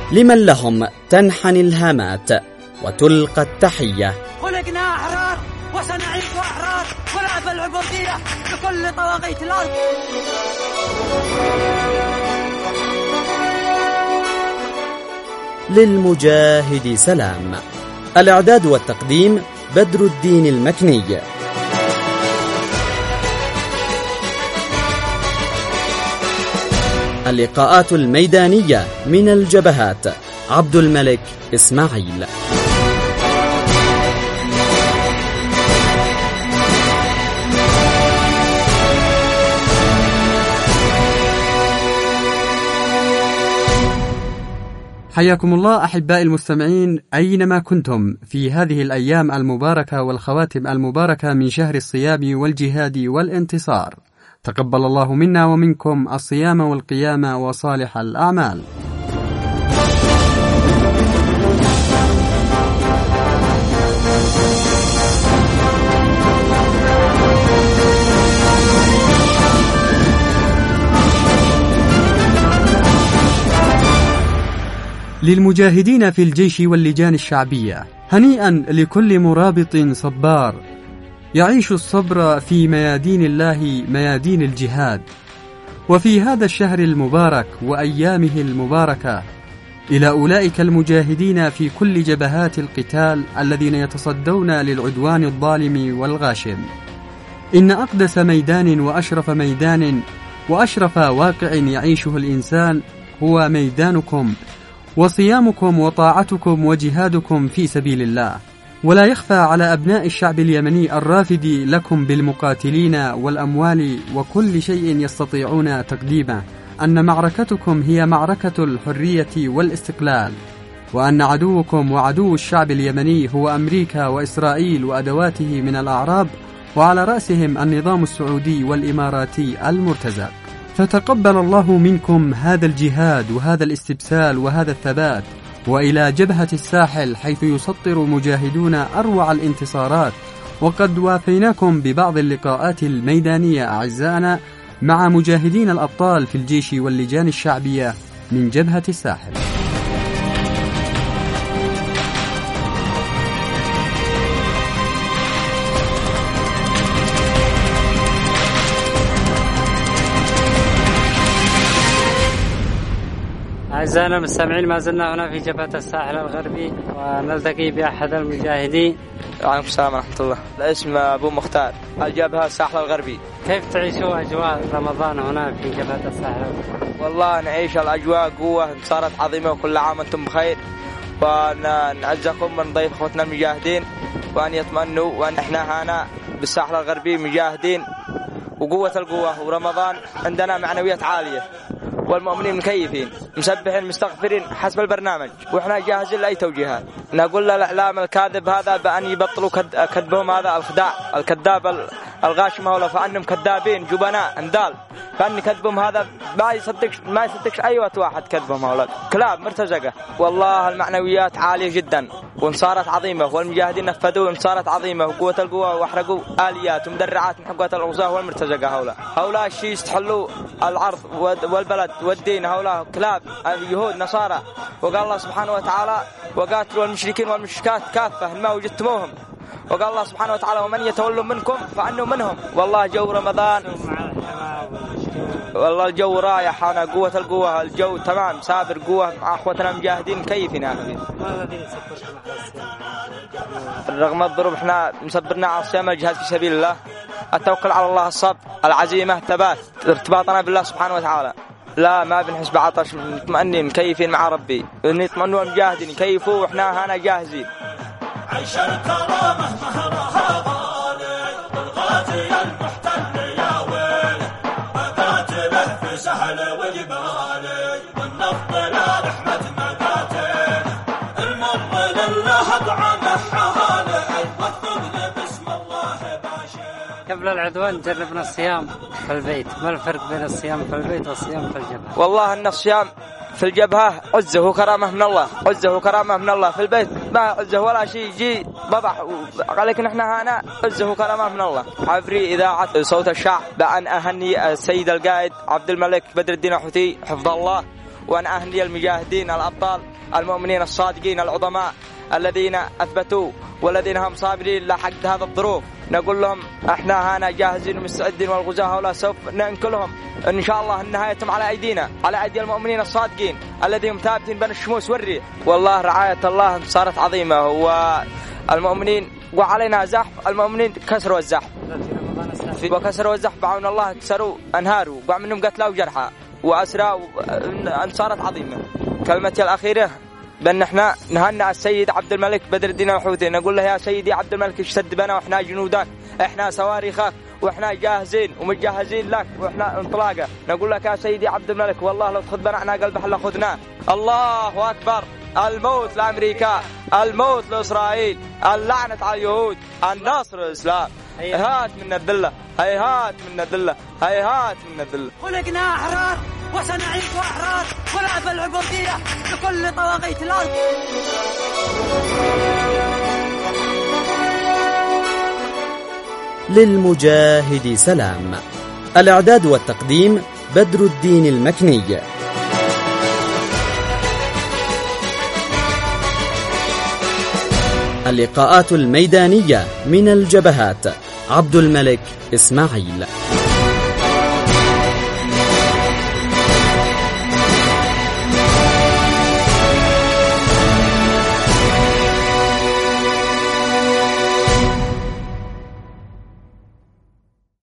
لمن لهم تنحني الهامات وتلقى التحية. خلقنا أحرار وسنعيش أحرار ونعبى العبودية لكل طواغيت الأرض. للمجاهد سلام. الإعداد والتقديم بدر الدين المكني. اللقاءات الميدانية من الجبهات. عبد الملك إسماعيل. حياكم الله أحبائي المستمعين أينما كنتم في هذه الأيام المباركة والخواتم المباركة من شهر الصيام والجهاد والانتصار. تقبل الله منا ومنكم الصيام والقيام وصالح الأعمال. للمجاهدين في الجيش واللجان الشعبية هنيئا لكل مرابط صبار يعيش الصبر في ميادين الله ميادين الجهاد. وفي هذا الشهر المبارك وأيامه المباركة إلى أولئك المجاهدين في كل جبهات القتال الذين يتصدون للعدوان الظالم والغاشم، إن أقدس ميدان وأشرف ميدان وأشرف واقع يعيشه الإنسان هو ميدانكم وصيامكم وطاعتكم وجهادكم في سبيل الله. ولا يخفى على أبناء الشعب اليمني الرافد لكم بالمقاتلين والأموال وكل شيء يستطيعون تقديمه أن معركتكم هي معركة الحرية والاستقلال، وأن عدوكم وعدو الشعب اليمني هو أمريكا وإسرائيل وأدواته من الأعراب، وعلى رأسهم النظام السعودي والإماراتي المرتزق. فتقبل الله منكم هذا الجهاد وهذا الاستبسال وهذا الثبات، وإلى جبهة الساحل حيث يسطر مجاهدون أروع الانتصارات. وقد وافيناكم ببعض اللقاءات الميدانية أعزائنا مع مجاهدين الأبطال في الجيش واللجان الشعبية من جبهة الساحل. أعزائنا المستمعين، ما زلنا هنا في جبهة الساحل الغربي ونلتقي بأحد المجاهدين. وعليكم السلام ورحمة الله. الاسم أبو مختار، الجبهة الساحل الغربي. كيف تعيشوا أجواء رمضان هنا في جبهة الساحل الغربي؟ والله نعيش الأجواء قوة صارت عظيمة، وكل عام وأنتم بخير، ونعزكم من ضيف أخوتنا المجاهدين، وأن يطمئنوا وأن إحنا هنا بالساحل الغربي مجاهدين وقوة القوة. ورمضان عندنا معنويات عالية، والمؤمنين مكيفين مسبحين مستغفرين حسب البرنامج، وإحنا جاهزين لأي توجيهات. نقول للإعلام الكاذب هذا بأن يبطلوا كذبهم هذا الخداع الكذاب الغاشم هؤلاء، فأنهم كذابين جبناء اندال، فأن كذبهم هذا ما يصدقش أي واحد كذبهم هؤلاء كلاب مرتزقة. والله المعنويات عالية جدا وانصارت عظيمة، والمجاهدين نفذوا انصارت عظيمة وقوة القوة، واحرقوا آليات ومدرعات من حقوة الأغزاة والمرتزقة. هؤلاء الشيء يستحلوا العرض والبلد والدين، هؤلاء كلاب يهود نصارى. وقال الله سبحانه وتعالى: وقاتلوا المشركين والمشركات كافة ما وجدتموهم. وقال الله سبحانه وتعالى: ومن يتولوا منكم فأنه منهم. والله جو رمضان، والله الجو رايح، أنا قوة القوة، الجو تمام سابر قوة مع أخوتنا المجاهدين كيفنا. رغم الظروف احنا مصبرنا على الصيام الجهاد في سبيل الله، التوكل على الله، الصبر، العزيمة، الثبات، ارتباطنا بالله سبحانه وتعالى. لا ما بنحس بعطش، مطمئنين مكيفين مع ربي، نطمئنوا المجاهدين كيفوا وإحنا هنا جاهزين. عيش الكرامة مهرها غالي، الغازي المحتل يا ويل، مقاتله في سهل وجبالي، والنفط لا رحمة مقاتل، المر لله طعمه حالي، والطبل بسم الله باشر. قبل العدوان جربنا الصيام في البيت، ما الفرق بين الصيام في البيت والصيام في الجبهة؟ والله أن الصيام في الجبهة عزه وكرامة من الله، عزه وكرامة من الله. في البيت ما عزه ولا شيء، يجي بضع، لكن احنا هنا عزه وكرامة من الله. عبري إذاعة صوت الشعب بأن أهني السيد القائد عبد الملك بدر الدين الحوثي حفظ الله، وأن أهني المجاهدين الأبطال المؤمنين الصادقين العظماء الذين أثبتوا والذين هم صابرين لحق هذا الظروف. نقول لهم احنا هنا جاهزين ومستعدين، والغزاة هؤلاء سوف ننقلهم إن شاء الله النهاية على أيدينا، على أيدي المؤمنين الصادقين الذين ثابتين بين الشموس والريح. والله رعاية الله صارت عظيمة، والمؤمنين وعلينا زحف، المؤمنين كسروا الزحف وكسروا الزحف بعون الله، كسروا أنهاروا، وقع منهم قتلى وجرحى وأسرى، أن صارت عظيمة. كلمتي الأخيرة بأن احنا نهنأ السيد عبد الملك بدر الدين الحوثي، نقول له يا سيدي عبد الملك اشتد بنا، واحنا جنودك، احنا صواريخك، واحنا جاهزين ومتجهزين لك، واحنا انطلاقه. نقول لك يا سيدي عبد الملك والله لو تخذ بنا احنا قلبه الا خذناه. الله اكبر، الموت لامريكا، الموت لاسرائيل، اللعنه على اليهود، النصر للاسلام. هيهات من الذله، هيهات من الذله، هيهات من الذله. خلقنا احرار وسنعيش احرار، ونعبى العبوديه لكل طواغيت الارض. للمجاهد سلام. الإعداد والتقديم بدر الدين المكني. اللقاءات الميدانية من الجبهات عبد الملك إسماعيل.